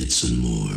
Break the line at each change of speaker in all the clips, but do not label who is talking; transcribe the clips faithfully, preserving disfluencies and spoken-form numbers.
minutes and more.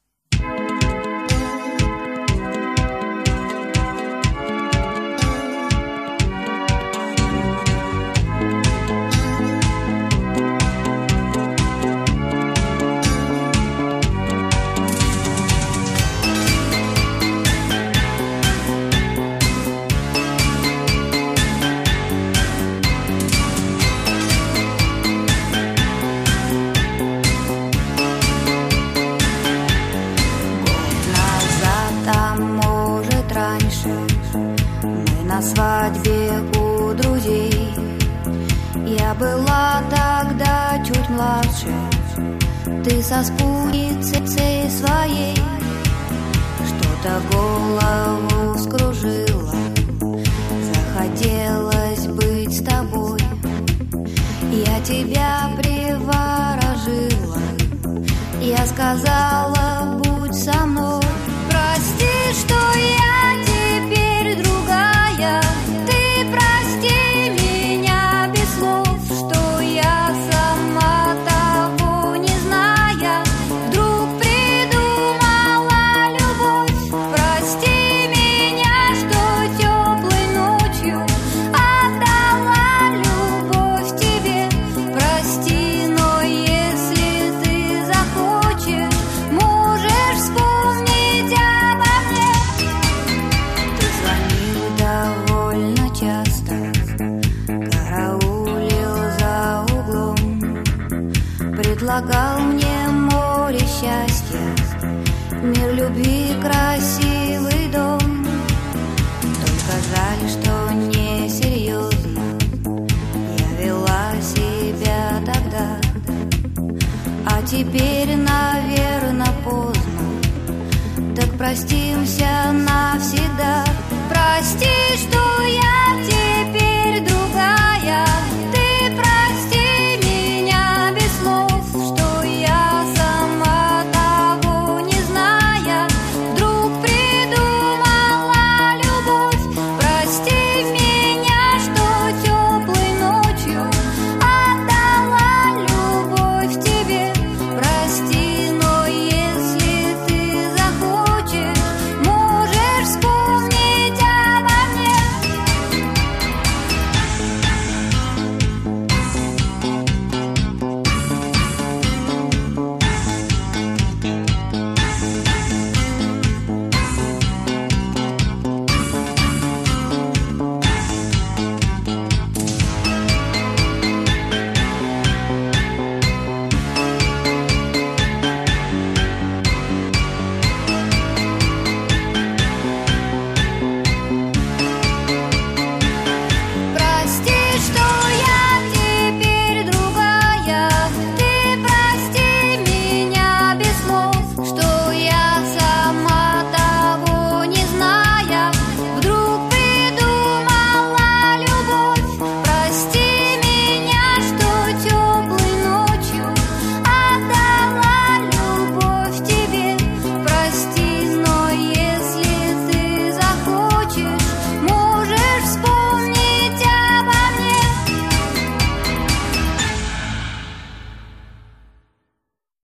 На свадьбе у друзей я была тогда чуть младше. Ты со спутницей своей что-то голову вскружило. Захотелось быть с тобой. Я тебя приворожила. Я сказала, будь со мной. Прости, что я теперь другая. Ты прости меня без слов, что я сама того не зная вдруг придумала любовь. Прости меня, что теплой ночью отдала любовь тебе. Прости, но если ты захочешь, можешь вспомнить обо мне. Ты звонил довольно часто, караулил за углом, предлагал мне море счастья, мир любви, красивый дом. Только жаль, что несерьезно я вела себя тогда. А теперь, наверно, поздно. Так простимся навсегда. Прости, что я